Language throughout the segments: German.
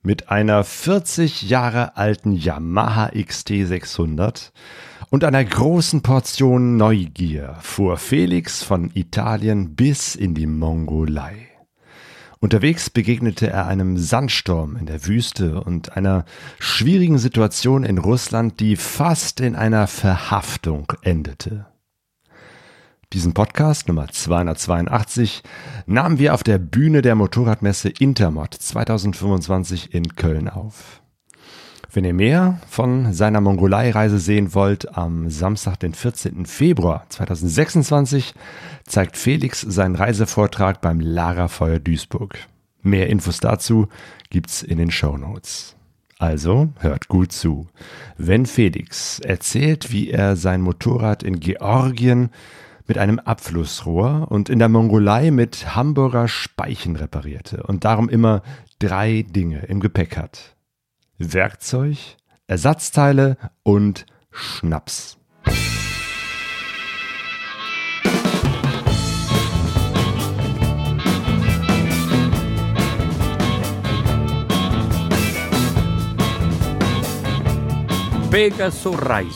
Mit einer 40 Jahre alten Yamaha XT600 und einer großen Portion Neugier fuhr Felix von Italien bis in die Mongolei. Unterwegs begegnete er einem Sandsturm in der Wüste und einer schwierigen Situation in Russland, die fast in einer Verhaftung endete. Diesen Podcast Nummer 282 nahmen wir auf der Bühne der Motorradmesse Intermod 2025 in Köln auf. Wenn ihr mehr von seiner Mongolei-Reise sehen wollt, am Samstag, den 14. Februar 2026, zeigt Felix seinen Reisevortrag beim Lagerfeuer Duisburg. Mehr Infos dazu gibt's in den Shownotes. Also hört gut zu, wenn Felix erzählt, wie er sein Motorrad in Georgien mit einem Abflussrohr und in der Mongolei mit Hamburger Speichen reparierte und darum immer 3 Dinge im Gepäck hat: Werkzeug, Ersatzteile und Schnaps. Pegaso Reise.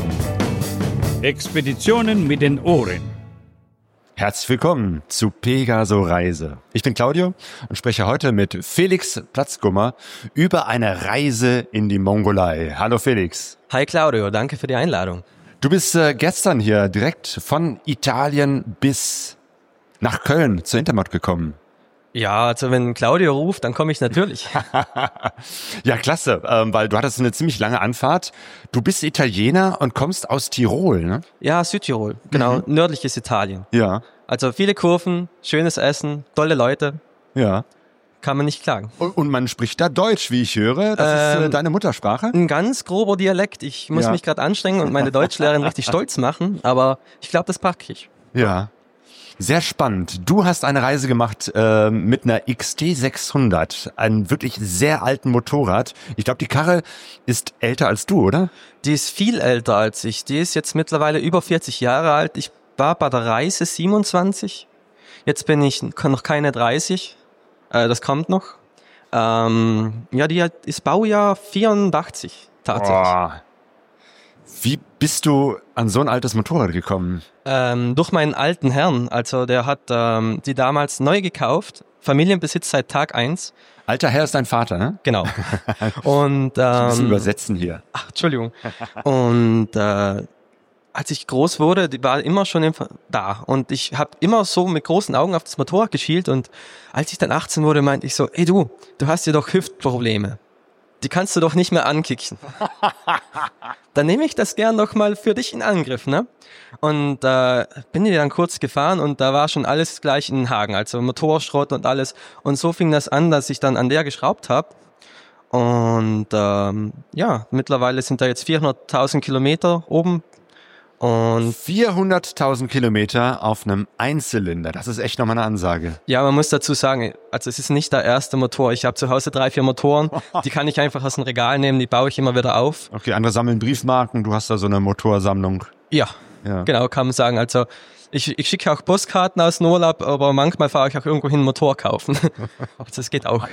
Expeditionen mit den Ohren. Herzlich willkommen zu Pegaso Reise. Ich bin Claudio und spreche heute mit Felix Platzgummer über eine Reise in die Mongolei. Hallo Felix. Hi Claudio, danke für die Einladung. Du bist gestern hier direkt von Italien bis nach Köln zur Intermod gekommen. Ja, also wenn Claudio ruft, dann komme ich natürlich. Ja, klasse, weil du hattest eine ziemlich lange Anfahrt. Du bist Italiener und kommst aus Tirol, ne? Ja, Südtirol, genau, nördliches Italien. Ja. Also viele Kurven, schönes Essen, tolle Leute. Ja. Kann man nicht klagen. Und man spricht da Deutsch, wie ich höre. Das ist deine Muttersprache? Ein ganz grober Dialekt. Ich muss mich gerade anstrengen und meine Deutschlehrerin richtig stolz machen, aber ich glaube, das packe ich. Ja. Sehr spannend. Du hast eine Reise gemacht mit einer XT600, einem wirklich sehr alten Motorrad. Ich glaube, die Karre ist älter als du, oder? Die ist viel älter als ich. Die ist jetzt mittlerweile über 40 Jahre alt. Ich war bei der Reise 27. Jetzt bin ich noch keine 30. Das kommt noch. Ja, die ist Baujahr 84 tatsächlich. Boah. Wie bist du an so ein altes Motorrad gekommen? Durch meinen alten Herrn. Also der hat die damals neu gekauft. Familienbesitz seit Tag 1. Alter Herr ist dein Vater, ne? Genau. Und ein bisschen übersetzen hier. Ach, Entschuldigung. Und als ich groß wurde, die war immer schon da. Und ich habe immer so mit großen Augen auf das Motorrad geschielt. Und als ich dann 18 wurde, meinte ich so, ey du hast ja doch Hüftprobleme. Die kannst du doch nicht mehr ankicken. Dann nehme ich das gern noch mal für dich in Angriff, ne? Und bin ich dann kurz gefahren und da war schon alles gleich in den Haken, also Motorschrott und alles. Und so fing das an, dass ich dann an der geschraubt habe. Und ja, mittlerweile sind da jetzt 400.000 Kilometer oben. Und 400.000 Kilometer auf einem Einzylinder, das ist echt nochmal eine Ansage. Ja, man muss dazu sagen, also es ist nicht der erste Motor. Ich habe zu Hause 3, 4 Motoren, die kann ich einfach aus dem Regal nehmen, die baue ich immer wieder auf. Okay, andere sammeln Briefmarken, du hast da so eine Motorsammlung. Ja. Genau, kann man sagen. Also ich schicke auch Postkarten aus dem Urlaub, aber manchmal fahre ich auch irgendwo hin einen Motor kaufen. Also das geht auch.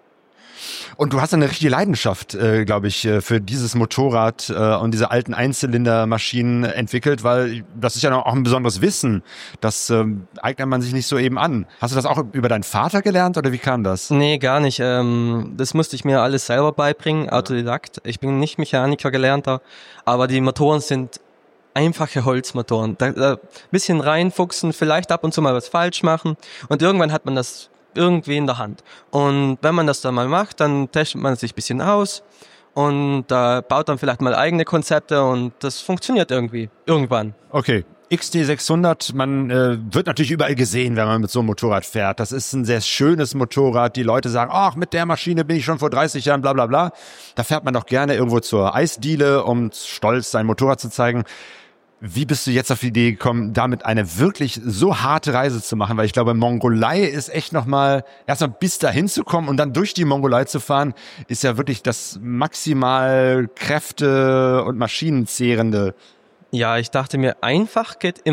Und du hast eine richtige Leidenschaft, glaube ich, für dieses Motorrad und diese alten Einzylindermaschinen entwickelt, weil das ist ja auch ein besonderes Wissen. Das eignet man sich nicht so eben an. Hast du das auch über deinen Vater gelernt oder wie kam das? Nee, gar nicht. Das musste ich mir alles selber beibringen, Autodidakt. Ich bin nicht Mechaniker gelernter, aber die Motoren sind einfache Holzmotoren. Da bisschen reinfuchsen, vielleicht ab und zu mal was falsch machen und irgendwann hat man das irgendwie in der Hand. Und wenn man das dann mal macht, dann testet man sich ein bisschen aus und baut dann vielleicht mal eigene Konzepte und das funktioniert irgendwie, irgendwann. Okay. XT600, man wird natürlich überall gesehen, wenn man mit so einem Motorrad fährt. Das ist ein sehr schönes Motorrad. Die Leute sagen, ach, mit der Maschine bin ich schon vor 30 Jahren, bla bla bla. Da fährt man doch gerne irgendwo zur Eisdiele, um stolz sein Motorrad zu zeigen. Wie bist du jetzt auf die Idee gekommen, damit eine wirklich so harte Reise zu machen? Weil ich glaube, Mongolei ist echt nochmal, erstmal bis dahin zu kommen und dann durch die Mongolei zu fahren, ist ja wirklich das maximal Kräfte- und Maschinenzehrende. Ja, ich dachte mir, einfach geht immer.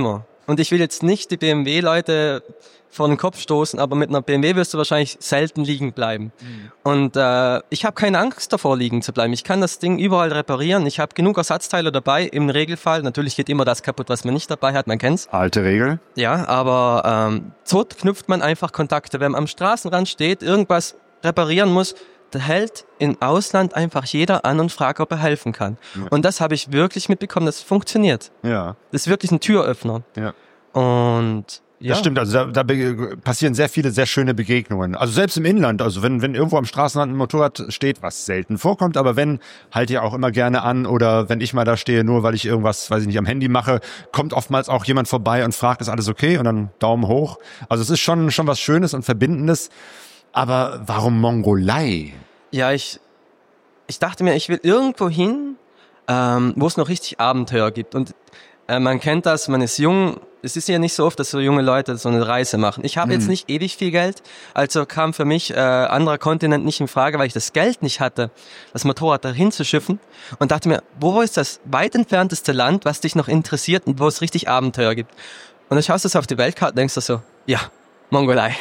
Und ich will jetzt nicht die BMW-Leute vor den Kopf stoßen, aber mit einer BMW wirst du wahrscheinlich selten liegen bleiben. Und ich habe keine Angst davor, liegen zu bleiben. Ich kann das Ding überall reparieren. Ich habe genug Ersatzteile dabei, im Regelfall. Natürlich geht immer das kaputt, was man nicht dabei hat, man kennt's. Alte Regel. Ja, aber so knüpft man einfach Kontakte. Wenn man am Straßenrand steht, irgendwas reparieren muss, da hält im Ausland einfach jeder an und fragt, ob er helfen kann. Ja. Und das habe ich wirklich mitbekommen, das funktioniert. Ja. Das ist wirklich ein Türöffner. Ja. Und ja. Das stimmt, also da passieren sehr viele sehr schöne Begegnungen. Also selbst im Inland, also wenn irgendwo am Straßenrand ein Motorrad steht, was selten vorkommt, aber wenn, halt ja auch immer gerne an, oder wenn ich mal da stehe, nur weil ich irgendwas, weiß ich nicht, am Handy mache, kommt oftmals auch jemand vorbei und fragt, ist alles okay? Und dann Daumen hoch. Also es ist schon was Schönes und Verbindendes. Aber warum Mongolei? Ja, ich dachte mir, ich will irgendwo hin, wo es noch richtig Abenteuer gibt. Und man kennt das, man ist jung. Es ist ja nicht so oft, dass so junge Leute so eine Reise machen. Ich habe jetzt nicht ewig viel Geld, also kam für mich anderer Kontinent nicht in Frage, weil ich das Geld nicht hatte, das Motorrad dahin zu schiffen, und dachte mir, wo ist das weit entfernteste Land, was dich noch interessiert und wo es richtig Abenteuer gibt? Und dann schaust du auf die Weltkarte und denkst du so, ja, Mongolei.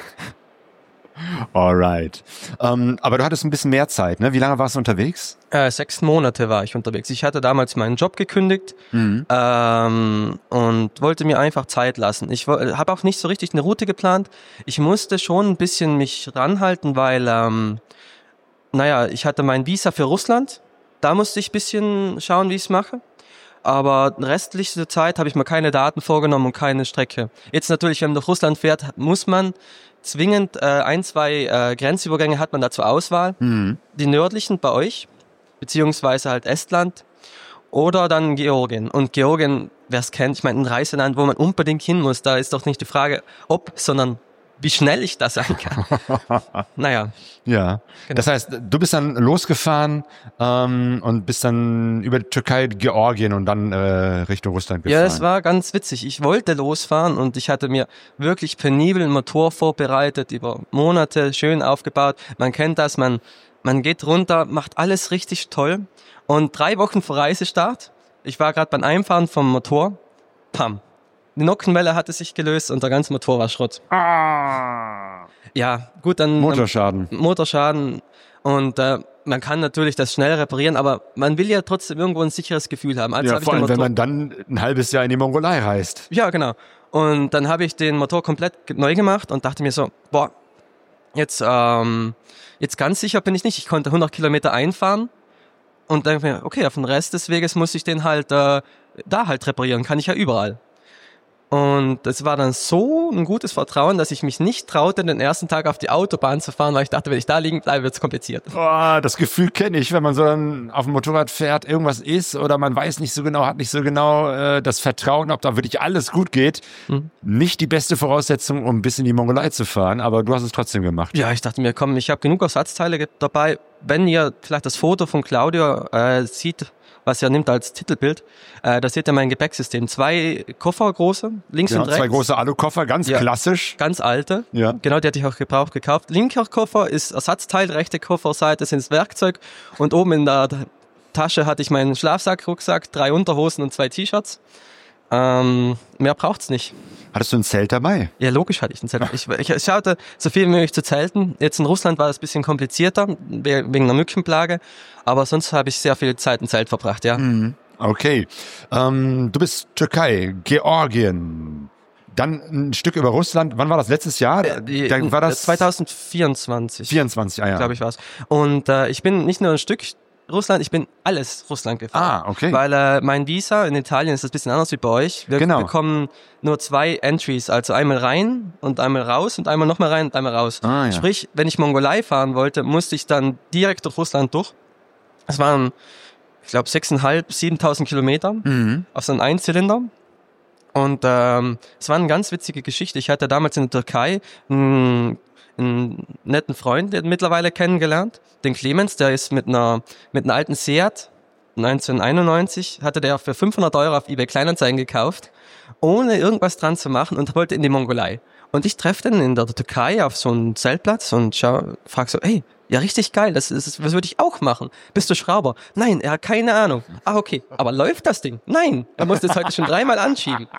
Alright. Aber du hattest ein bisschen mehr Zeit, ne? Wie lange warst du unterwegs? 6 Monate war ich unterwegs. Ich hatte damals meinen Job gekündigt und wollte mir einfach Zeit lassen. Ich habe auch nicht so richtig eine Route geplant. Ich musste schon ein bisschen mich ranhalten, weil, ich hatte mein Visa für Russland. Da musste ich ein bisschen schauen, wie ich es mache. Aber restliche Zeit habe ich mir keine Daten vorgenommen und keine Strecke. Jetzt natürlich, wenn man durch Russland fährt, muss man zwingend 1-2 Grenzübergänge hat man da zur Auswahl. Die nördlichen bei euch, beziehungsweise halt Estland oder dann Georgien. Und Georgien, wer es kennt, ich meine, ein Reiseland, wo man unbedingt hin muss, da ist doch nicht die Frage, ob, sondern wie schnell ich das sein kann. Naja. Ja, genau. Das heißt, du bist dann losgefahren und bist dann über die Türkei, Georgien und dann Richtung Russland gefahren. Ja, das war ganz witzig. Ich wollte losfahren und ich hatte mir wirklich penibel einen Motor vorbereitet, über Monate schön aufgebaut. Man kennt das, man geht runter, macht alles richtig toll. Und 3 Wochen vor Reisestart, ich war gerade beim Einfahren vom Motor, pam. Die Nockenwelle hatte sich gelöst und der ganze Motor war Schrott. Ja, gut, dann... Motorschaden. Und man kann natürlich das schnell reparieren, aber man will ja trotzdem irgendwo ein sicheres Gefühl haben. Also vor allem, wenn man dann ein halbes Jahr in die Mongolei reist. Ja, genau. Und dann habe ich den Motor komplett neu gemacht und dachte mir so, jetzt ganz sicher bin ich nicht. Ich konnte 100 Kilometer einfahren und dann mir, okay, auf den Rest des Weges muss ich den halt da halt reparieren. Kann ich ja überall. Und es war dann so ein gutes Vertrauen, dass ich mich nicht traute, den ersten Tag auf die Autobahn zu fahren, weil ich dachte, wenn ich da liegen bleibe, wird es kompliziert. Das Gefühl kenne ich, wenn man so dann auf dem Motorrad fährt, irgendwas ist oder man weiß nicht so genau, hat nicht so genau das Vertrauen, ob da wirklich alles gut geht. Nicht die beste Voraussetzung, um bis in die Mongolei zu fahren, aber du hast es trotzdem gemacht. Ja, ich dachte mir, komm, ich habe genug Ersatzteile dabei. Wenn ihr vielleicht das Foto von Claudio sieht, was er nimmt als Titelbild, da seht ihr mein Gepäcksystem. 2 Koffer große, links und rechts. 2 große Alukoffer, ganz klassisch. Ganz alte. Ja. Genau, die hatte ich auch gebraucht gekauft. Linker Koffer ist Ersatzteil, rechte Kofferseite sind das Werkzeug und oben in der Tasche hatte ich meinen Schlafsack, Rucksack, 3 Unterhosen und 2 T-Shirts. Mehr braucht's nicht. Hattest du ein Zelt dabei? Ja, logisch hatte ich ein Zelt. Ich schaute, so viel wie möglich zu zelten. Jetzt in Russland war es ein bisschen komplizierter, wegen einer Mückenplage. Aber sonst habe ich sehr viel Zeit im Zelt verbracht, ja. Okay. Du bist Türkei, Georgien, dann ein Stück über Russland. Wann war das? Letztes Jahr? Dann war das 2024. 24, ja. Glaube ich war's. Und ich bin nicht nur ein Stück Russland, ich bin alles Russland gefahren. Okay. Weil mein Visa in Italien ist das ein bisschen anders wie bei euch. Wir bekommen nur 2 Entries, also einmal rein und einmal raus und einmal nochmal rein und einmal raus. Ja. Sprich, wenn ich Mongolei fahren wollte, musste ich dann direkt durch Russland durch. Es waren, ich glaube, 6.500, 7.000 Kilometer auf so einen Einzylinder. Und es war eine ganz witzige Geschichte. Ich hatte damals in der Türkei einen netten Freund mittlerweile kennengelernt, den Clemens, der ist mit einer alten Seat 1991, hatte der für 500 € auf eBay Kleinanzeigen gekauft, ohne irgendwas dran zu machen und wollte in die Mongolei. Und ich treffe den in der Türkei auf so einem Zeltplatz und frage so, hey, ja, richtig geil, das würde ich auch machen. Bist du Schrauber? Nein, er hat keine Ahnung. Ah, okay, aber läuft das Ding? Nein, er musste es heute schon 3-mal anschieben.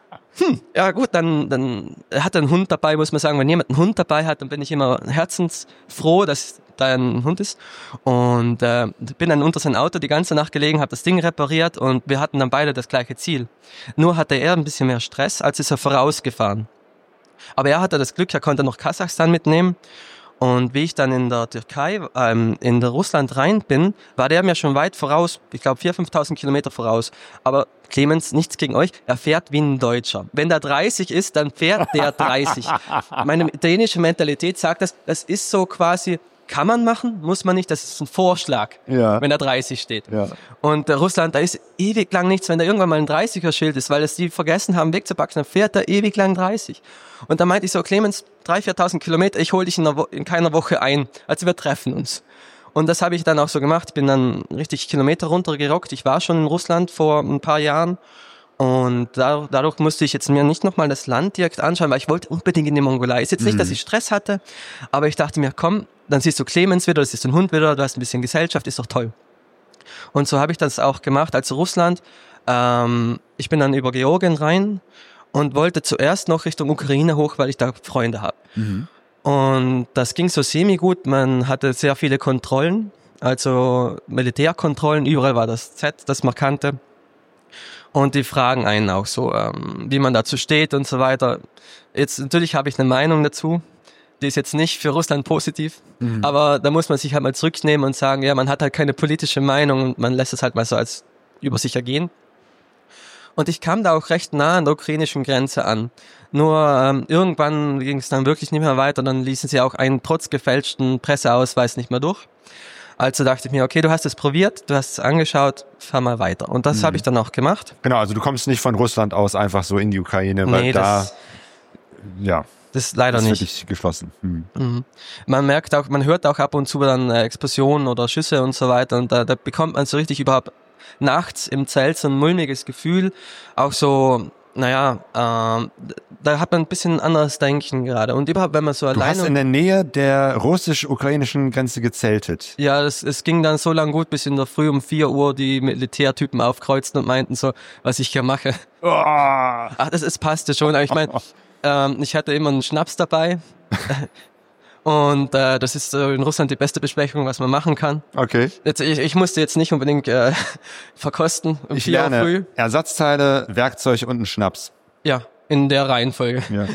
Ja gut, dann er hat einen Hund dabei, muss man sagen. Wenn jemand einen Hund dabei hat, dann bin ich immer herzensfroh, dass da ein Hund ist. Und bin dann unter sein Auto die ganze Nacht gelegen, habe das Ding repariert und wir hatten dann beide das gleiche Ziel. Nur hatte er ein bisschen mehr Stress, als ist er vorausgefahren. Aber er hatte das Glück, er konnte noch Kasachstan mitnehmen. Und wie ich dann in der Türkei, in der Russland rein bin, war der mir schon weit voraus, ich glaube 4.000, 5.000 Kilometer voraus. Aber Clemens, nichts gegen euch, er fährt wie ein Deutscher. Wenn der 30 ist, dann fährt der 30. Meine italienische Mentalität sagt, das ist so quasi, kann man machen, muss man nicht, das ist ein Vorschlag, wenn er 30 steht. Ja. Und Russland, da ist ewig lang nichts, wenn da irgendwann mal ein 30er-Schild ist, weil es die vergessen haben wegzupacken, dann fährt er ewig lang 30. Und dann meinte ich so, Clemens, 3.000, 4.000 Kilometer, ich hole dich in keiner Woche ein, also wir treffen uns. Und das habe ich dann auch so gemacht, ich bin dann richtig Kilometer runtergerockt, ich war schon in Russland vor ein paar Jahren. Und dadurch musste ich jetzt mir nicht nochmal das Land direkt anschauen, weil ich wollte unbedingt in die Mongolei. Ist jetzt nicht, dass ich Stress hatte, aber ich dachte mir, komm, dann siehst du Clemens wieder, das ist ein Hund wieder, du hast ein bisschen Gesellschaft, ist doch toll. Und so habe ich das auch gemacht. Also Russland, ich bin dann über Georgien rein und wollte zuerst noch Richtung Ukraine hoch, weil ich da Freunde habe. Und das ging so semi-gut, man hatte sehr viele Kontrollen, also Militärkontrollen, überall war das Z, das man kannte. Und die fragen einen auch so, wie man dazu steht und so weiter. Jetzt natürlich habe ich eine Meinung dazu, die ist jetzt nicht für Russland positiv, aber da muss man sich halt mal zurücknehmen und sagen, ja, man hat halt keine politische Meinung und man lässt es halt mal so als über sich ergehen. Und ich kam da auch recht nah an der ukrainischen Grenze an. Nur irgendwann ging es dann wirklich nicht mehr weiter, dann ließen sie auch einen trotz gefälschten Presseausweis nicht mehr durch. Also dachte ich mir, okay, du hast es probiert, du hast es angeschaut, fahr mal weiter. Und das habe ich dann auch gemacht. Genau, also du kommst nicht von Russland aus einfach so in die Ukraine, weil das ist leider nicht wirklich geschlossen. Man merkt auch, man hört auch ab und zu dann Explosionen oder Schüsse und so weiter und da bekommt man so richtig überhaupt nachts im Zelt so ein mulmiges Gefühl, auch so, da hat man ein bisschen ein anderes Denken gerade. Und überhaupt, wenn man so alleine... Du hast in der Nähe der russisch-ukrainischen Grenze gezeltet. Ja, es ging dann so lang gut, bis in der Früh um 4 Uhr die Militärtypen aufkreuzten und meinten so, was ich hier mache. Oh. Ach, es passte schon. Aber ich meine, ich hatte immer einen Schnaps dabei. Und das ist in Russland die beste Besprechung, was man machen kann. Okay. Jetzt, ich musste jetzt nicht unbedingt verkosten. Ich lerne früh. Ersatzteile, Werkzeug und einen Schnaps. Ja, in der Reihenfolge. Ja.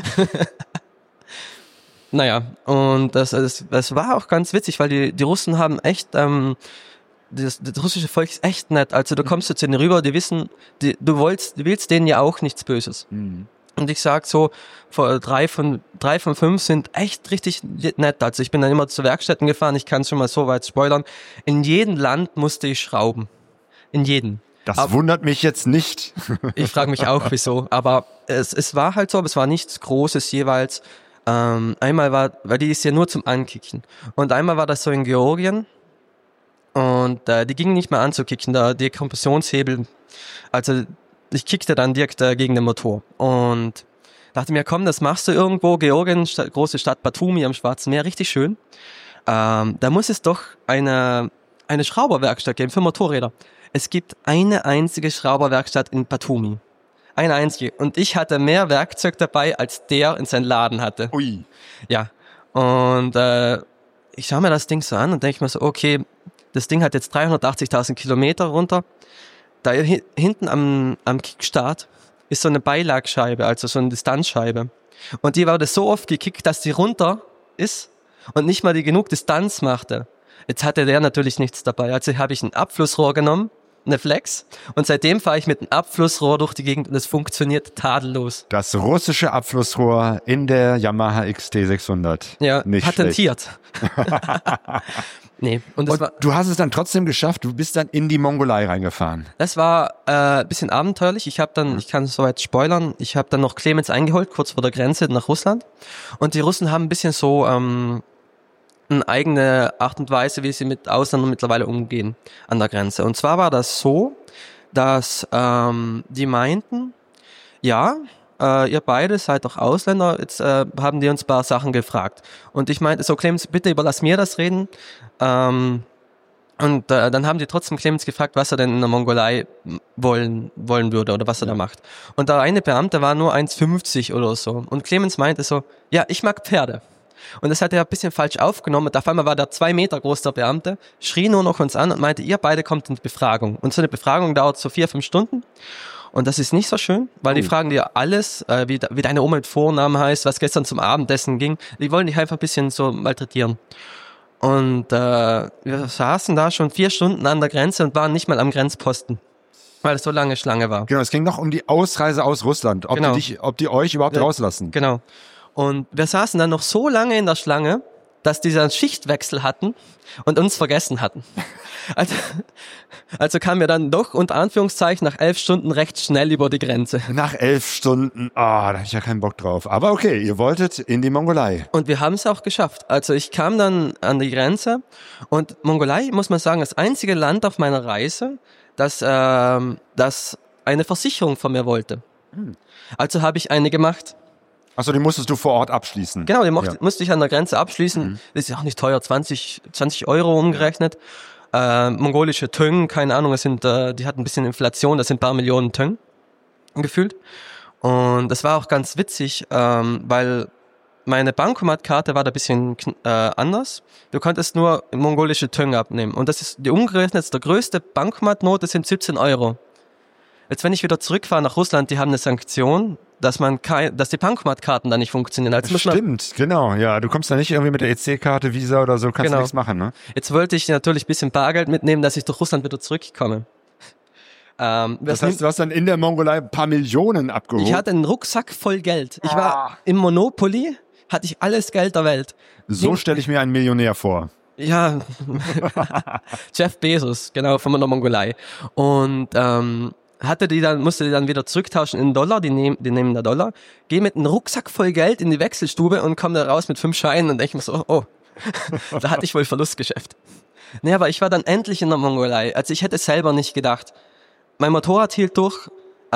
Naja, und das war auch ganz witzig, weil die Russen haben echt, das russische Volk ist echt nett. Also du kommst zu denen rüber, die wissen, du willst denen ja auch nichts Böses. Und ich sag so, 3 von 5 sind echt richtig nett. Also ich bin dann immer zu Werkstätten gefahren, ich kann schon mal so weit spoilern. In jedem Land musste ich schrauben. In jedem. Das wundert mich jetzt nicht. Ich frage mich auch, wieso. Aber es war halt so, aber es war nichts Großes jeweils. Einmal weil die ist ja nur zum Ankicken. Und einmal war das so in Georgien. Und die gingen nicht mehr anzukicken, die Kompressionshebel. Also ich kickte dann direkt gegen den Motor und dachte mir, komm, das machst du irgendwo. Georgien, große Stadt Batumi am Schwarzen Meer, richtig schön. Da muss es doch eine Schrauberwerkstatt geben für Motorräder. Es gibt eine einzige Schrauberwerkstatt in Batumi. Eine einzige. Und ich hatte mehr Werkzeug dabei, als der in seinem Laden hatte. Ui. Ja. Und ich schaue mir das Ding so an und denke mir so, okay, das Ding hat jetzt 380.000 Kilometer runter. Da hinten am Kickstart ist so eine Beilagscheibe, also so eine Distanzscheibe. Und die wurde so oft gekickt, dass die runter ist und nicht mal die genug Distanz machte. Jetzt hatte der natürlich nichts dabei. Also habe ich ein Abflussrohr genommen, eine Flex, und seitdem fahre ich mit einem Abflussrohr durch die Gegend und es funktioniert tadellos. Das russische Abflussrohr in der Yamaha XT600. Ja, nicht patentiert. Nee. Und du hast es dann trotzdem geschafft, du bist dann in die Mongolei reingefahren. Das war ein bisschen abenteuerlich. Ich kann soweit spoilern, ich habe dann noch Clemens eingeholt, kurz vor der Grenze nach Russland. Und die Russen haben ein bisschen so eine eigene Art und Weise, wie sie mit Ausländern mittlerweile umgehen an der Grenze. Und zwar war das so, dass die meinten, ja, ihr beide seid doch Ausländer, jetzt haben die uns ein paar Sachen gefragt. Und ich meinte so, Clemens, bitte überlass mir das Reden. Und dann haben die trotzdem Clemens gefragt, was er denn in der Mongolei wollen würde oder was er da macht. Und der eine Beamte war nur 1,50 oder so. Und Clemens meinte so, ja, ich mag Pferde. Und das hat er ein bisschen falsch aufgenommen. Und auf einmal war der 2 Meter groß, der Beamte, schrie nur noch uns an und meinte, ihr beide kommt in die Befragung. Und so eine Befragung dauert so 4-5 Stunden. Und das ist nicht so schön, weil die fragen dir alles, wie deine Oma mit Vornamen heißt, was gestern zum Abendessen ging. Die wollen dich einfach ein bisschen so malträtieren. Und wir saßen da schon 4 Stunden an der Grenze und waren nicht mal am Grenzposten, weil es so lange Schlange war. Genau, es ging noch um die Ausreise aus Russland, ob die euch überhaupt rauslassen. Genau. Und wir saßen dann noch so lange in der Schlange, dass die einen Schichtwechsel hatten und uns vergessen hatten. Also kamen wir dann doch unter Anführungszeichen nach 11 Stunden recht schnell über die Grenze. Nach 11 Stunden, da hatte ich ja keinen Bock drauf. Aber okay, ihr wolltet in die Mongolei. Und wir haben es auch geschafft. Also ich kam dann an die Grenze und Mongolei, muss man sagen, das einzige Land auf meiner Reise, das eine Versicherung von mir wollte. Also habe ich eine gemacht. Achso, die musstest du vor Ort abschließen. Genau, die musste ich an der Grenze abschließen. Das ist ja auch nicht teuer, 20 Euro umgerechnet. Mongolische Teng, keine Ahnung, die hatten ein bisschen Inflation, das sind ein paar Millionen Teng gefühlt. Und das war auch ganz witzig, weil meine Bankomatkarte war da ein bisschen anders. Du konntest nur mongolische Teng abnehmen. Und das ist die umgerechnet, der größte Bankomatnote sind 17 Euro. Jetzt, wenn ich wieder zurückfahre nach Russland, die haben eine Sanktion, dass die Bankomatkarten da nicht funktionieren. Also Stimmt, genau, ja. Du kommst da nicht irgendwie mit der EC-Karte, Visa oder so, kannst du nichts machen, ne? Jetzt wollte ich natürlich ein bisschen Bargeld mitnehmen, dass ich durch Russland wieder zurückkomme. Das heißt, du hast dann in der Mongolei ein paar Millionen abgeholt? Ich hatte einen Rucksack voll Geld. Ich war im Monopoly, hatte ich alles Geld der Welt. So stelle ich mir einen Millionär vor. Ja, Jeff Bezos, genau, von der Mongolei. Und musste die dann wieder zurücktauschen in Dollar, die nehmen da Dollar, gehe mit einem Rucksack voll Geld in die Wechselstube und komme da raus mit 5 Scheinen und denke mir so, da hatte ich wohl Verlustgeschäft. Nee, aber ich war dann endlich in der Mongolei. Also ich hätte es selber nicht gedacht. Mein Motorrad hielt durch,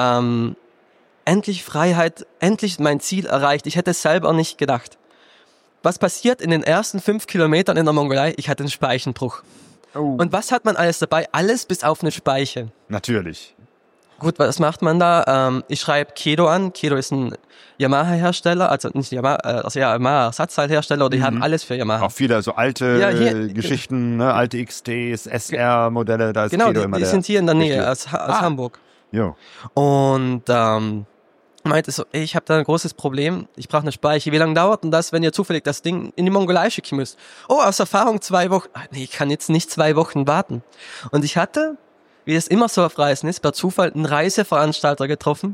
endlich Freiheit, endlich mein Ziel erreicht. Ich hätte es selber nicht gedacht. Was passiert in den ersten 5 Kilometern in der Mongolei? Ich hatte einen Speichenbruch. Oh. Und was hat man alles dabei? Alles bis auf eine Speiche. Natürlich. Gut, was macht man da? Ich schreibe Kedo an. Kedo ist ein Yamaha-Hersteller, also nicht Yamaha, Yamaha-Ersatzteilhersteller, die haben alles für Yamaha. Auch viele so alte Geschichten, ne? Alte XTs, SR-Modelle, da ist Kedo immer die sind hier in der Nähe, aus Hamburg. Jo. Und meinte so, ich habe da ein großes Problem, ich brauche eine Speiche. Wie lange dauert denn das, wenn ihr zufällig das Ding in die Mongolei schicken müsst? Oh, aus Erfahrung 2 Wochen. Nee, ich kann jetzt nicht 2 Wochen warten. Und ich hatte, wie es immer so auf Reisen ist, per Zufall einen Reiseveranstalter getroffen.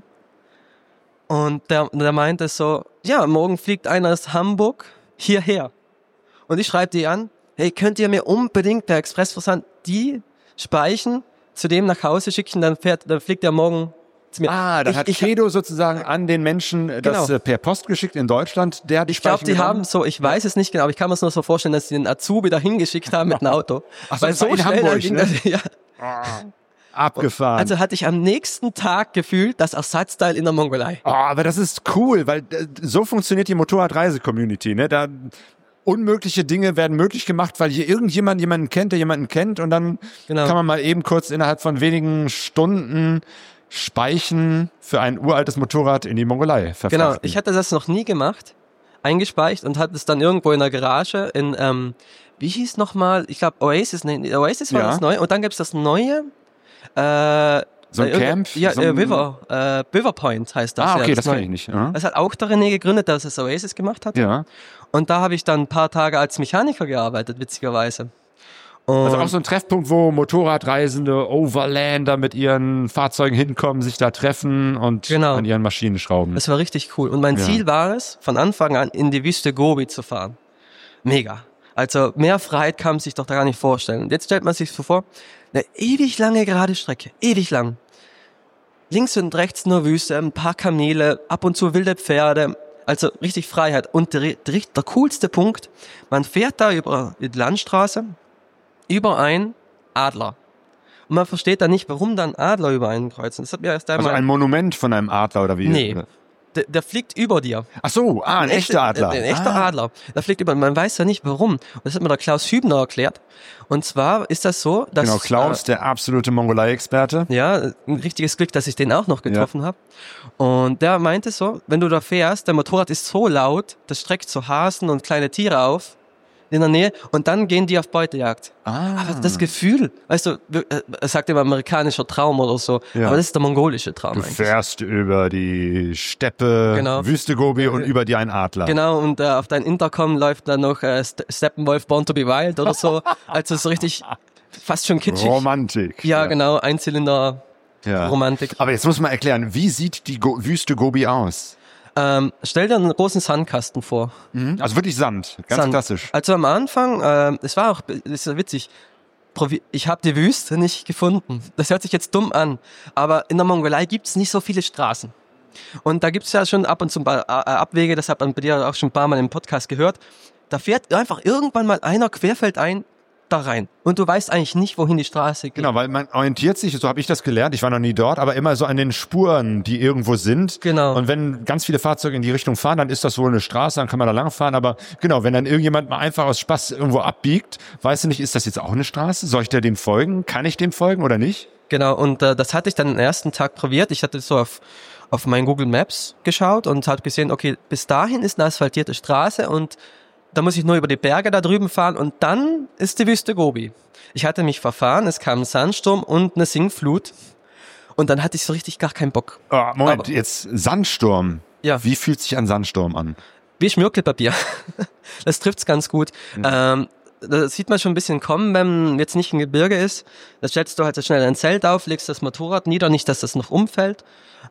Und der meinte so, ja, morgen fliegt einer aus Hamburg hierher. Und ich schreibe die an, hey, könnt ihr mir unbedingt per Expressversand die Speichen zu dem nach Hause schicken, dann fliegt er morgen zu mir. Dann hat Kedo sozusagen an den Menschen das per Post geschickt in Deutschland, der hat die Speichen Ich glaube, die haben so, ich weiß es nicht genau, aber ich kann mir es nur so vorstellen, dass sie den Azubi da hingeschickt haben mit einem Auto. Ach so, weil so in Hamburg, ging das, ja. Abgefahren. Also hatte ich am nächsten Tag gefühlt das Ersatzteil in der Mongolei. Aber das ist cool, weil so funktioniert die Motorradreise-Community, ne? Da unmögliche Dinge werden möglich gemacht, weil hier irgendjemand jemanden kennt, der jemanden kennt und dann kann man mal eben kurz innerhalb von wenigen Stunden Speichen für ein uraltes Motorrad in die Mongolei verfrachten. Genau, ich hatte das noch nie gemacht, eingespeicht und hatte es dann irgendwo in der Garage in, wie hieß nochmal, ich glaube Oasis war das neue und dann gibt's das neue, so ein Camp? Ja, River Point heißt das. Okay, das kann ich nicht. Das hat auch der René gegründet, dass es Oasis gemacht hat. Ja. Und da habe ich dann ein paar Tage als Mechaniker gearbeitet, witzigerweise. Also auch so ein Treffpunkt, wo Motorradreisende, Overlander mit ihren Fahrzeugen hinkommen, sich da treffen und an ihren Maschinen schrauben. Das war richtig cool. Und mein Ziel war es, von Anfang an in die Wüste Gobi zu fahren. Mega. Also mehr Freiheit kann man sich doch da gar nicht vorstellen. Und jetzt stellt man sich so vor, eine ewig lange gerade Strecke, ewig lang. Links und rechts nur Wüste, ein paar Kamele, ab und zu wilde Pferde, also richtig Freiheit. Und der coolste Punkt, man fährt da über die Landstraße, über einen Adler. Und man versteht dann nicht, warum dann Adler über einen kreuzen. Das hat mir erst einmal ein Monument von einem Adler oder wie? Nee. der fliegt über dir. Ach so, ein echter Adler. Ein echter Adler. Der fliegt über, man weiß ja nicht warum. Und das hat mir der Klaus Hübner erklärt. Und zwar ist das so, dass... Genau, Klaus, der absolute Mongolei-Experte. Ja, ein richtiges Glück, dass ich den auch noch getroffen habe. Und der meinte so, wenn du da fährst, der Motorrad ist so laut, das streckt so Hasen und kleine Tiere auf in der Nähe und dann gehen die auf Beutejagd. Aber das Gefühl, weißt du, er sagt immer amerikanischer Traum oder so, aber das ist der mongolische Traum. Du fährst über die Steppe, Wüste Gobi und über dir ein Adler. Genau, und auf dein Intercom läuft dann noch Steppenwolf Born to be Wild oder so. Also so richtig, fast schon kitschig. Romantik. Ja, genau, Einzylinder Romantik. Aber jetzt muss man erklären, wie sieht die Wüste Gobi aus? Stell dir einen großen Sandkasten vor. Also wirklich Sand, ganz klassisch. Also am Anfang, es war auch, das ist ja witzig, ich habe die Wüste nicht gefunden. Das hört sich jetzt dumm an, aber in der Mongolei gibt's nicht so viele Straßen. Und da gibt's ja schon ab und zu ein paar Abwege, das hat man bei dir auch schon ein paar Mal im Podcast gehört. Da fährt einfach irgendwann mal einer querfeldein da rein. Und du weißt eigentlich nicht, wohin die Straße geht. Genau, weil man orientiert sich, so habe ich das gelernt, ich war noch nie dort, aber immer so an den Spuren, die irgendwo sind. Genau. Und wenn ganz viele Fahrzeuge in die Richtung fahren, dann ist das wohl eine Straße, dann kann man da lang fahren. Aber genau, wenn dann irgendjemand mal einfach aus Spaß irgendwo abbiegt, weißt du nicht, ist das jetzt auch eine Straße? Soll ich dem folgen? Kann ich dem folgen oder nicht? Genau, und das hatte ich dann den ersten Tag probiert. Ich hatte so auf meinen Google Maps geschaut und habe gesehen, okay, bis dahin ist eine asphaltierte Straße und da muss ich nur über die Berge da drüben fahren und dann ist die Wüste Gobi. Ich hatte mich verfahren, es kam ein Sandsturm und eine Singflut und dann hatte ich so richtig gar keinen Bock. Oh, Moment, aber jetzt Sandsturm. Ja. Wie fühlt sich ein Sandsturm an? Wie Schmirgelpapier. Das trifft's ganz gut. Da sieht man schon ein bisschen kommen, wenn man jetzt nicht im Gebirge ist. Da stellst du halt so schnell ein Zelt auf, legst das Motorrad nieder, nicht, dass das noch umfällt.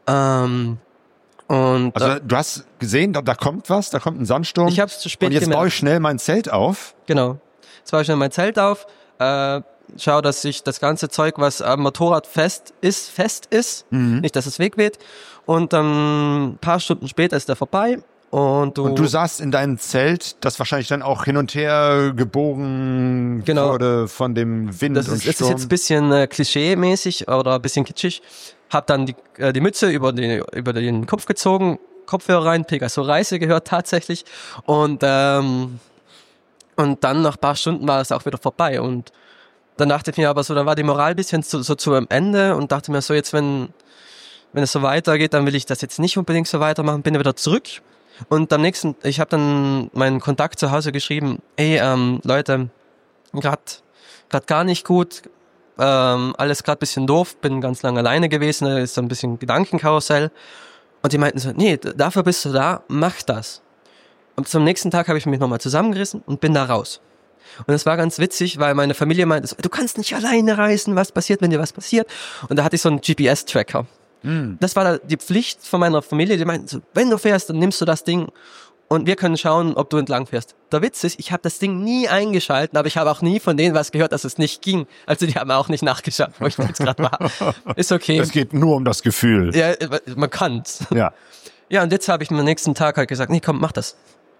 Und, also du hast gesehen, da kommt was, da kommt ein Sandsturm. Ich hab's zu spät Und jetzt gemerkt. baue ich schnell mein Zelt auf. Genau. Jetzt baue ich schnell mein Zelt auf, schau, dass ich das ganze Zeug, was am Motorrad fest ist, nicht, dass es wegweht. Und dann ein paar Stunden später ist er vorbei. Und du saßt in deinem Zelt, das wahrscheinlich dann auch hin und her gebogen wurde von dem Wind und Sturm. Das ist jetzt ein bisschen klischee-mäßig oder ein bisschen kitschig. Hab dann die Mütze über den Kopf gezogen, Kopfhörer rein, Pegaso Reise gehört tatsächlich. Und dann nach ein paar Stunden war es auch wieder vorbei. Und dann dachte ich mir aber so, dann war die Moral ein bisschen so zu am Ende und dachte mir so, jetzt wenn es so weitergeht, dann will ich das jetzt nicht unbedingt so weitermachen, bin wieder zurück. Und ich habe dann meinen Kontakt zu Hause geschrieben, Leute, grad gar nicht gut, alles gerade bisschen doof, bin ganz lange alleine gewesen, da ist so ein bisschen Gedankenkarussell. Und die meinten so, nee, dafür bist du da, mach das. Und zum nächsten Tag habe ich mich nochmal zusammengerissen und bin da raus. Und es war ganz witzig, weil meine Familie meinte so, du kannst nicht alleine reisen, was passiert, wenn dir was passiert? Und da hatte ich so einen GPS-Tracker. Das war die Pflicht von meiner Familie, die meinten so, wenn du fährst, dann nimmst du das Ding und wir können schauen, ob du entlang fährst. Der Witz ist, ich habe das Ding nie eingeschalten, aber ich habe auch nie von denen was gehört, dass es nicht ging. Also die haben auch nicht nachgeschaut, wo ich jetzt gerade war. Ist okay. Es geht nur um das Gefühl. Ja, man kann's. Ja. Ja, und jetzt habe ich mir am nächsten Tag halt gesagt, nee, komm, mach das.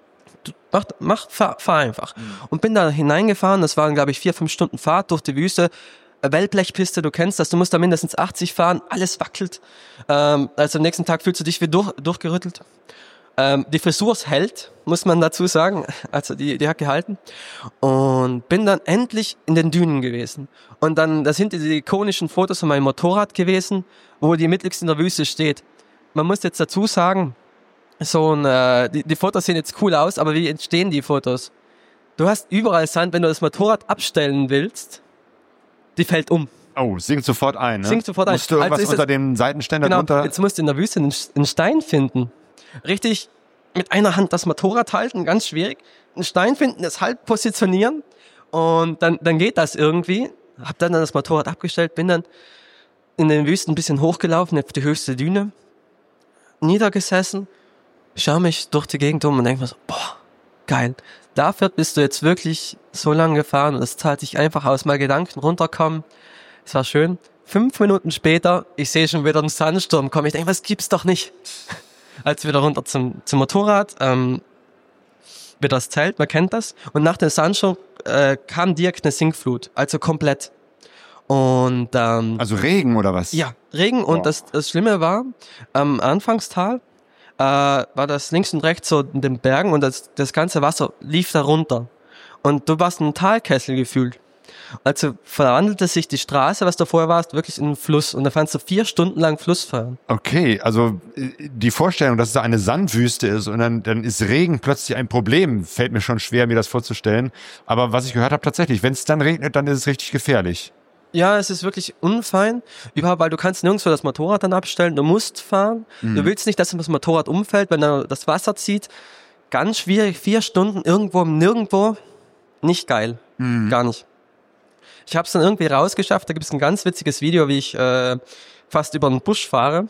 Fahr einfach. Und bin da hineingefahren, das waren, glaube ich, 4-5 Stunden Fahrt durch die Wüste. Wellblechpiste, du kennst das, du musst da mindestens 80 fahren, alles wackelt. Also am nächsten Tag fühlst du dich wie durchgerüttelt. Die Frisur hält, muss man dazu sagen. Also die hat gehalten. Und bin dann endlich in den Dünen gewesen. Und dann, das sind diese ikonischen Fotos von meinem Motorrad gewesen, wo die mittigst in der Wüste steht. Man muss jetzt dazu sagen, die Fotos sehen jetzt cool aus, aber wie entstehen die Fotos? Du hast überall Sand, wenn du das Motorrad abstellen willst, die fällt um. Oh, sinkt sofort ein, ne? Sinkt sofort ein. Musst du irgendwas unter dem Seitenständer drunter? Jetzt musst du in der Wüste einen Stein finden. Richtig mit einer Hand das Motorrad halten, ganz schwierig. Einen Stein finden, das halb positionieren und dann geht das irgendwie. Hab dann das Motorrad abgestellt, bin dann in den Wüsten ein bisschen hochgelaufen, auf die höchste Düne, niedergesessen, schau mich durch die Gegend um und denk mir so, boah, geil. Dafür bist du jetzt wirklich so lange gefahren und es zahlt sich einfach aus, mal Gedanken runterkommen. Es war schön. 5 Minuten später, ich sehe schon wieder einen Sandsturm kommen. Ich denke, was gibt's doch nicht. Als wieder runter zum Motorrad, wieder das Zelt, man kennt das. Und nach dem Sandsturm kam direkt eine Singflut, also komplett. Und also Regen oder was? Ja, Regen. Und das Schlimme war, am Anfangstal, war das links und rechts so in den Bergen und das ganze Wasser lief da runter. Und du warst in einem Talkessel gefühlt. Also verwandelte sich die Straße, was du vorher warst, wirklich in einen Fluss. Und da fandst du 4 Stunden lang Fluss fahren. Okay, also die Vorstellung, dass es da eine Sandwüste ist und dann ist Regen plötzlich ein Problem, fällt mir schon schwer, mir das vorzustellen. Aber was ich gehört habe, tatsächlich, wenn es dann regnet, dann ist es richtig gefährlich. Ja, es ist wirklich unfein, überhaupt, weil du kannst nirgendwo das Motorrad dann abstellen, du musst fahren. Du willst nicht, dass das Motorrad umfällt, wenn er das Wasser zieht. Ganz schwierig, 4 Stunden irgendwo, nirgendwo, nicht geil, gar nicht. Ich habe es dann irgendwie rausgeschafft, da gibt es ein ganz witziges Video, wie ich fast über den Busch fahre.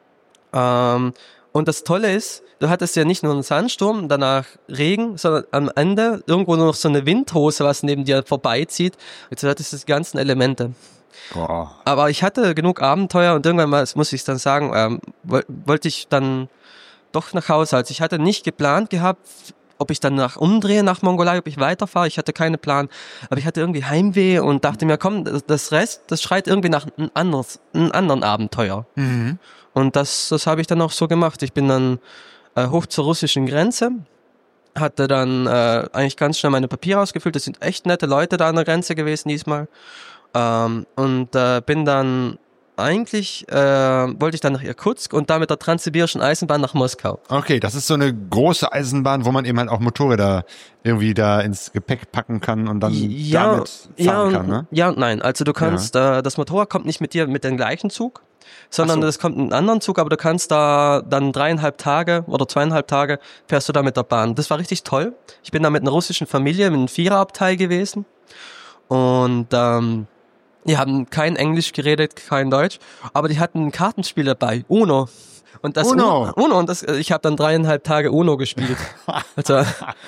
Und das Tolle ist, du hattest ja nicht nur einen Sandsturm, danach Regen, sondern am Ende irgendwo nur noch so eine Windhose, was neben dir vorbeizieht. Jetzt hattest du die ganzen Elemente. Boah. Aber ich hatte genug Abenteuer und irgendwann mal, das muss ich dann sagen, wollte ich dann doch nach Hause. Also ich hatte nicht geplant gehabt, ob ich dann umdrehe nach Mongolei, ob ich weiterfahre. Ich hatte keinen Plan. Aber ich hatte irgendwie Heimweh und dachte mir, komm, das schreit irgendwie nach einem anderen Abenteuer. Und das habe ich dann auch so gemacht. Ich bin dann hoch zur russischen Grenze, hatte dann eigentlich ganz schnell meine Papiere ausgefüllt. Das sind echt nette Leute da an der Grenze gewesen diesmal. Und bin dann eigentlich wollte ich dann nach Irkutsk und da mit der Transsibirischen Eisenbahn nach Moskau. Okay, das ist so eine große Eisenbahn, wo man eben halt auch Motorräder irgendwie da ins Gepäck packen kann und dann damit fahren kann, ne? Ja und nein. Also du kannst, das Motorrad kommt nicht mit dir mit dem gleichen Zug, sondern das kommt in einen anderen Zug, aber du kannst da dann 3,5 Tage oder 2,5 Tage fährst du da mit der Bahn. Das war richtig toll. Ich bin da mit einer russischen Familie, mit einem Viererabteil gewesen und die haben kein Englisch geredet, kein Deutsch, aber die hatten ein Kartenspiel dabei, Uno. Und das Uno. Und ich habe dann 3,5 Tage Uno gespielt. Also,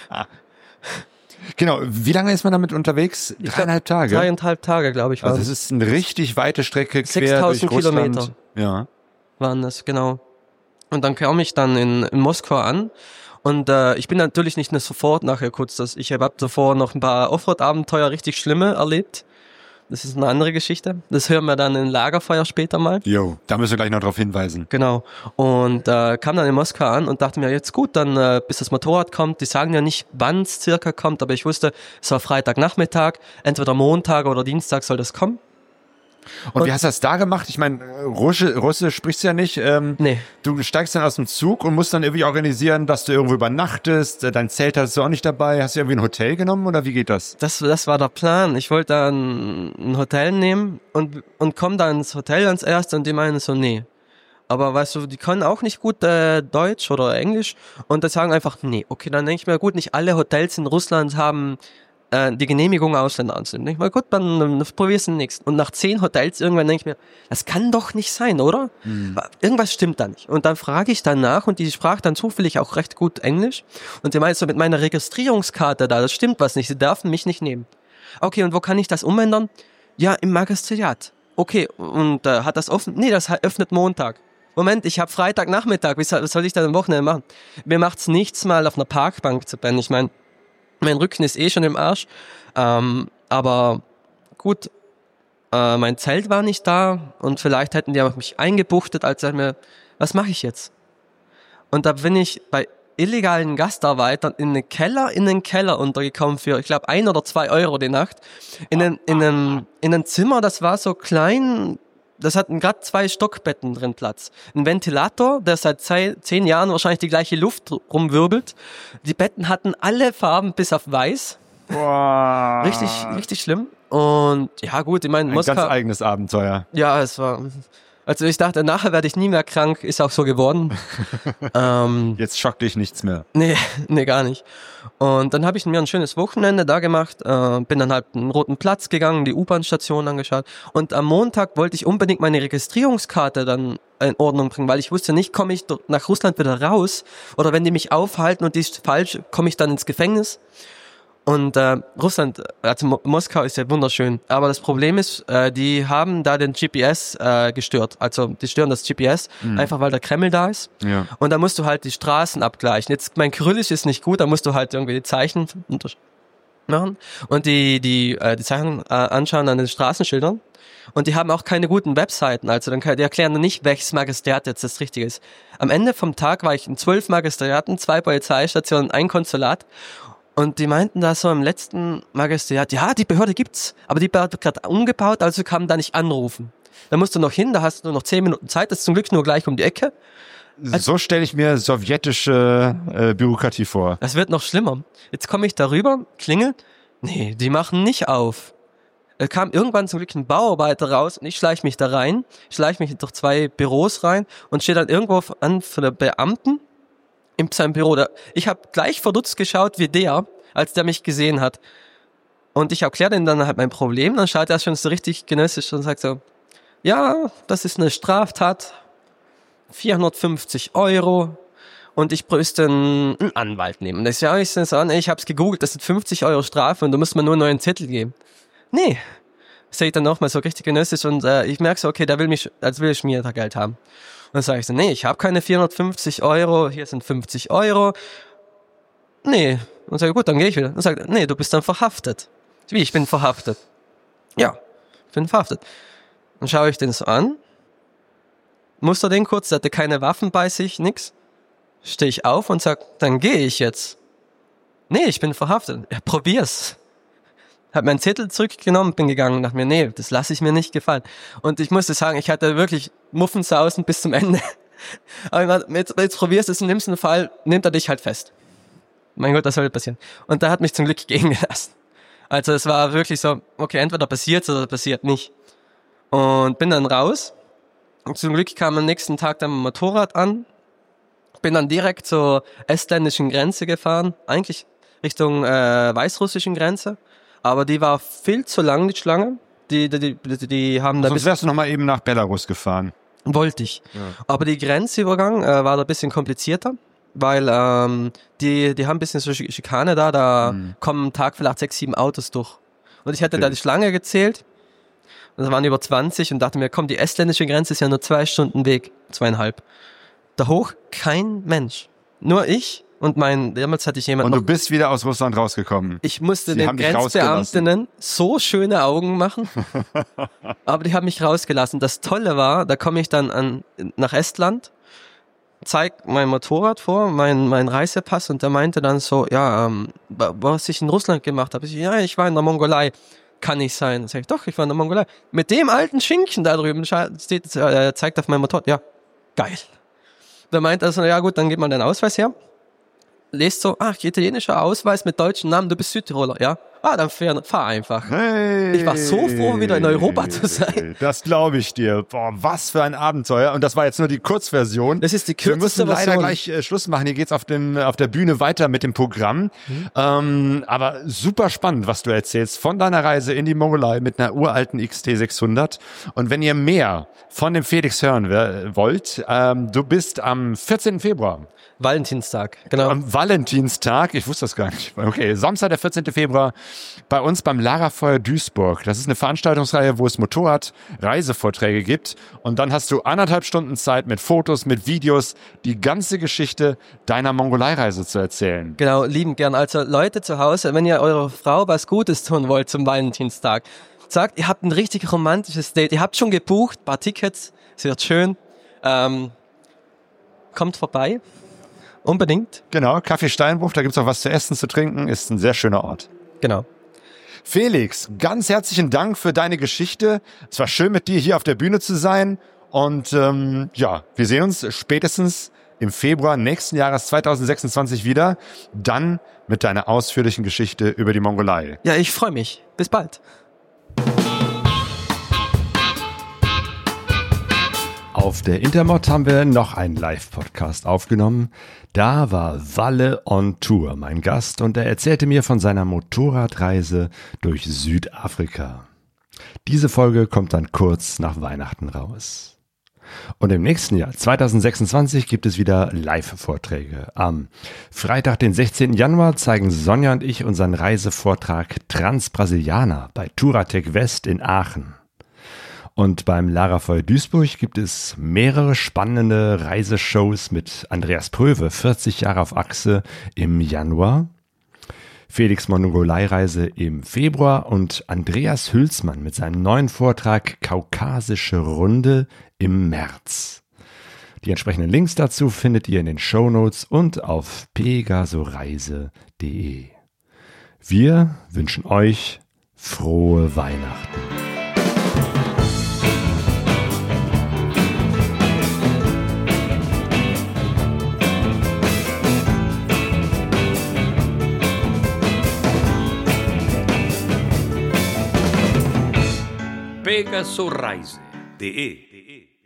genau, wie lange ist man damit unterwegs? 3,5 Tage? 3,5 Tage, glaube ich. Also das ist eine richtig weite Strecke quer durch 6.000 Russland. Kilometer. Ja. Waren das, genau. Und dann kam ich dann in Moskau an. Und ich bin natürlich nicht nur sofort nachher kurz, ich habe davor noch ein paar Offroad-Abenteuer richtig schlimme erlebt. Das ist eine andere Geschichte. Das hören wir dann in Lagerfeuer später mal. Jo, da müssen wir gleich noch drauf hinweisen. Genau. Und kam dann in Moskau an und dachte mir, jetzt gut, dann bis das Motorrad kommt. Die sagen ja nicht, wann es circa kommt, aber ich wusste, es war Freitagnachmittag, entweder Montag oder Dienstag soll das kommen. Und wie hast du das da gemacht? Ich meine, Russisch sprichst du ja nicht. Nee. Du steigst dann aus dem Zug und musst dann irgendwie organisieren, dass du irgendwo übernachtest. Dein Zelt hast du auch nicht dabei. Hast du irgendwie ein Hotel genommen oder wie geht das? Das war der Plan. Ich wollte dann ein Hotel nehmen und komm dann ins Hotel ans erste und die meinen so, nee. Aber weißt du, die können auch nicht gut Deutsch oder Englisch und die sagen einfach, nee. Okay, dann denke ich mir, gut, nicht alle Hotels in Russland haben die Genehmigung Ausländer anzunehmen. Denke ich mal, gut, dann probier's den nächsten. Und nach 10 Hotels irgendwann denke ich mir, das kann doch nicht sein, oder? Irgendwas stimmt da nicht. Und dann frage ich dann nach und die sprach dann zufällig auch recht gut Englisch. Und sie meint so, mit meiner Registrierungskarte da, das stimmt was nicht, sie dürfen mich nicht nehmen. Okay, und wo kann ich das umändern? Ja, im Magistrat. Okay, und hat das offen? Nee, das öffnet Montag. Moment, ich habe Freitagnachmittag, was soll ich da am Wochenende machen? Mir macht's nichts, mal auf einer Parkbank zu pennen. Ich meine, mein Rücken ist schon im Arsch, aber gut, mein Zelt war nicht da und vielleicht hätten die auch mich eingebuchtet, als ich mir, was mache ich jetzt? Und da bin ich bei illegalen Gastarbeitern in den Keller untergekommen für, ich glaube, 1 oder 2 Euro die Nacht, in einem Zimmer, das war so klein. Das hatten gerade 2 Stockbetten drin Platz. Ein Ventilator, der seit 10 Jahren wahrscheinlich die gleiche Luft rumwirbelt. Die Betten hatten alle Farben bis auf weiß. Boah. Richtig schlimm. Und ja gut, ich meine, Moskau... Ein ganz eigenes Abenteuer. Ja, es war... Also ich dachte, nachher werde ich nie mehr krank. Ist auch so geworden. Jetzt schockt dich nichts mehr. Nee, gar nicht. Und dann habe ich mir ein schönes Wochenende da gemacht, bin dann halt einen Roten Platz gegangen, die U-Bahn-Station angeschaut und am Montag wollte ich unbedingt meine Registrierungskarte dann in Ordnung bringen, weil ich wusste nicht, komme ich nach Russland wieder raus oder wenn die mich aufhalten und die ist falsch, komme ich dann ins Gefängnis. Und Russland, also Moskau ist ja wunderschön, aber das Problem ist, die haben da den GPS gestört. Also die stören das GPS, einfach weil der Kreml da ist. Ja. Und da musst du halt die Straßen abgleichen. Jetzt, mein Kyrillisch ist nicht gut, da musst du halt irgendwie die Zeichen machen und die Zeichen anschauen an den Straßenschildern. Und die haben auch keine guten Webseiten, also die erklären dann nicht, welches Magistrat jetzt das Richtige ist. Am Ende vom Tag war ich in 12 Magistraten, 2 Polizeistationen, ein Konsulat. Und die meinten da so im letzten Magistrat, ja, die Behörde gibt's, aber die wird gerade umgebaut, also kann man da nicht anrufen. Da musst du noch hin, da hast du noch 10 Minuten Zeit, das ist zum Glück nur gleich um die Ecke. So stelle ich mir sowjetische Bürokratie vor. Das wird noch schlimmer. Jetzt komme ich darüber, klingelt, nee, die machen nicht auf. Da kam irgendwann zum Glück ein Bauarbeiter raus und ich schleiche mich da rein, schleiche mich durch 2 Büros rein und stehe dann irgendwo an für den Beamten in seinem Büro. Ich habe gleich verdutzt geschaut wie der, als der mich gesehen hat. Und ich erkläre ihm dann halt mein Problem, dann schaut er schon so richtig genössisch und sagt so, ja, das ist eine Straftat, 450 € und ich müsste einen Anwalt nehmen. Und ich sage, ich habe es gegoogelt, das sind 50 € Strafe und du musst mir nur einen neuen Zettel geben. Nee, sehe ich dann nochmal so richtig genössisch und ich merke so, okay, der will ich mir da Geld haben. Und dann sage ich so, nee, ich habe keine 450 €, hier sind 50 €. Nee. Und sage, gut, dann gehe ich wieder. Und sagt, nee, du bist dann verhaftet. Wie, ich bin verhaftet? Ja, ich bin verhaftet. Dann schaue ich den so an, muster den kurz, der hatte keine Waffen bei sich, nix. Stehe ich auf und sag, dann gehe ich jetzt. Nee, ich bin verhaftet. Ja, probier's. Hab meinen Zettel zurückgenommen, bin gegangen und dachte mir, nee, das lasse ich mir nicht gefallen. Und ich musste sagen, ich hatte wirklich Muffensausen bis zum Ende. Aber jetzt probierst du es, im schlimmsten Fall nimmt er dich halt fest. Mein Gott, das soll passieren. Und da hat mich zum Glück gehen gelassen. Also es war wirklich so, okay, entweder passiert oder passiert nicht. Und bin dann raus. Und zum Glück kam am nächsten Tag dann mein Motorrad an. Bin dann direkt zur estländischen Grenze gefahren, eigentlich Richtung weißrussischen Grenze. Aber die war viel zu lang, die Schlange. Die haben da Sonst wärst du noch mal eben nach Belarus gefahren. Wollte ich. Ja. Aber die Grenzübergang war da ein bisschen komplizierter, weil die haben ein bisschen so Schikane da kommen am Tag vielleicht 6, 7 Autos durch. Und ich hatte da die Schlange gezählt. Und da waren über 20 und dachte mir, komm, die estländische Grenze ist ja nur 2 Stunden Weg, 2,5. Da hoch kein Mensch. Nur ich. Und damals hatte ich jemanden. Und du bist wieder aus Russland rausgekommen. Ich musste den Grenzbeamtinnen so schöne Augen machen. Aber die haben mich rausgelassen. Das Tolle war, da komme ich dann nach Estland, zeig mein Motorrad vor, mein Reisepass und der meinte dann so, ja, was ich in Russland gemacht habe. Ich war in der Mongolei. Kann nicht sein. Dann sag ich, doch, ich war in der Mongolei. Mit dem alten Schinken da drüben zeigt auf mein Motorrad. Ja, geil. Da meint er so, ja gut, dann gib mal deinen Ausweis her. Lest so, italienischer Ausweis mit deutschen Namen, du bist Südtiroler, ja? Dann fahr einfach. Hey, ich war so froh, wieder in Europa zu sein. Das glaube ich dir. Boah, was für ein Abenteuer. Und das war jetzt nur die Kurzversion. Das ist die kürzeste Version. Wir müssen leider gleich Schluss machen. Hier geht's auf der Bühne weiter mit dem Programm. Aber super spannend, was du erzählst von deiner Reise in die Mongolei mit einer uralten XT600. Und wenn ihr mehr von dem Felix hören wollt, du bist am 14. Februar. Valentinstag, genau. Am Valentinstag, ich wusste das gar nicht. Okay, Samstag, der 14. Februar, bei uns beim Lagerfeuer Duisburg. Das ist eine Veranstaltungsreihe, wo es Motorrad-Reisevorträge gibt. Und dann hast du 1,5 Stunden Zeit mit Fotos, mit Videos, die ganze Geschichte deiner Mongolei-Reise zu erzählen. Genau, liebend gern. Also Leute zu Hause, wenn ihr eurer Frau was Gutes tun wollt zum Valentinstag, sagt, ihr habt ein richtig romantisches Date, ihr habt schon gebucht, ein paar Tickets, es wird schön. Kommt vorbei. Unbedingt. Genau, Café Steinbruch, da gibt's auch was zu essen, zu trinken, ist ein sehr schöner Ort. Genau. Felix, ganz herzlichen Dank für deine Geschichte. Es war schön, mit dir hier auf der Bühne zu sein. Und wir sehen uns spätestens im Februar nächsten Jahres 2026 wieder. Dann mit deiner ausführlichen Geschichte über die Mongolei. Ja, ich freue mich. Bis bald. Auf der Intermod haben wir noch einen Live-Podcast aufgenommen. Da war Walle on Tour mein Gast und er erzählte mir von seiner Motorradreise durch Südafrika. Diese Folge kommt dann kurz nach Weihnachten raus. Und im nächsten Jahr, 2026, gibt es wieder Live-Vorträge. Am Freitag, den 16. Januar, zeigen Sonja und ich unseren Reisevortrag Trans-Brasilianer bei Touratec West in Aachen. Und beim Lagerfeuer Duisburg gibt es mehrere spannende Reiseshows mit Andreas Pröwe, 40 Jahre auf Achse im Januar. Felix Mongolei-Reise im Februar und Andreas Hülsmann mit seinem neuen Vortrag Kaukasische Runde im März. Die entsprechenden Links dazu findet ihr in den Shownotes und auf pegasoreise.de. Wir wünschen euch frohe Weihnachten. pegasoreise.de